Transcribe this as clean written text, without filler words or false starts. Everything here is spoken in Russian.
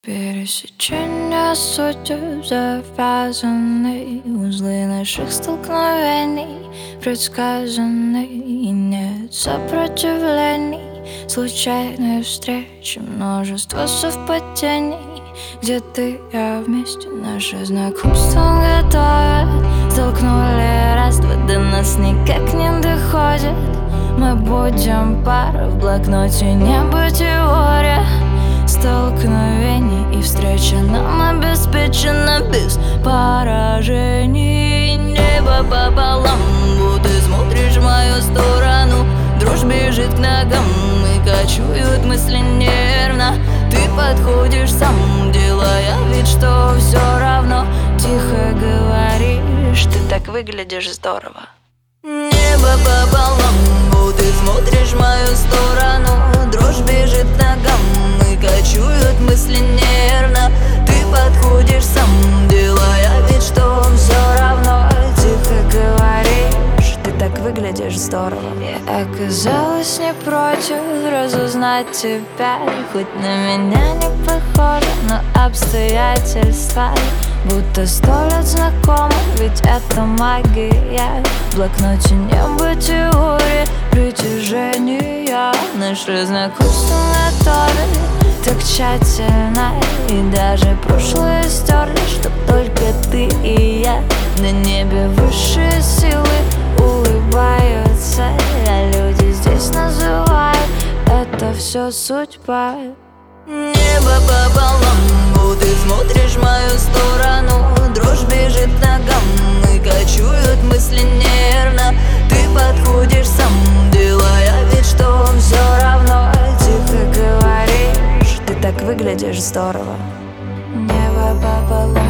Пересечения судеб, завязаны узлы наших столкновений, предсказаны, и нет сопротивлений. Случайные встречи, множество совпадений, где ты, я вместе, наше знакомство готовят. Столкнули раз-два, до нас никак не доходит. Мы будем пара, в блокноте небо теория столкновений, и встреча нам обеспечена без поражений. Небо пополам, вот ты смотришь в мою сторону, дрожь бежит к ногам и кочуют мысли нервно. Ты подходишь сам, делая вид, что все равно. Тихо говоришь, ты так выглядишь здорово. Небо пополам, вот ты смотришь в мою сторону, дрожь бежит к ногам и кочуют мысли нервно. Ты подходишь сам, делая вид, что все равно. Тихо говоришь, ты так выглядишь здорово. Я оказалась не против разузнать тебя, хоть на меня не похоже, но обстоятельства будто 100 лет знакомы, ведь это магия. В блокноте небо теории притяжения. Наше знакомство готовили так тщательно, и даже прошлое стерли, чтоб только ты и я. На небе высшие силы улыбаются, а люди здесь называют это все судьба. Небо пополам, вот ты смотришь в мою сторону, дрожь бежит к ногам и кочуют мысли нервно. Ты подходишь сам, делая вид, что все равно. Тихо говоришь, ты так выглядишь здорово. Небо пополам.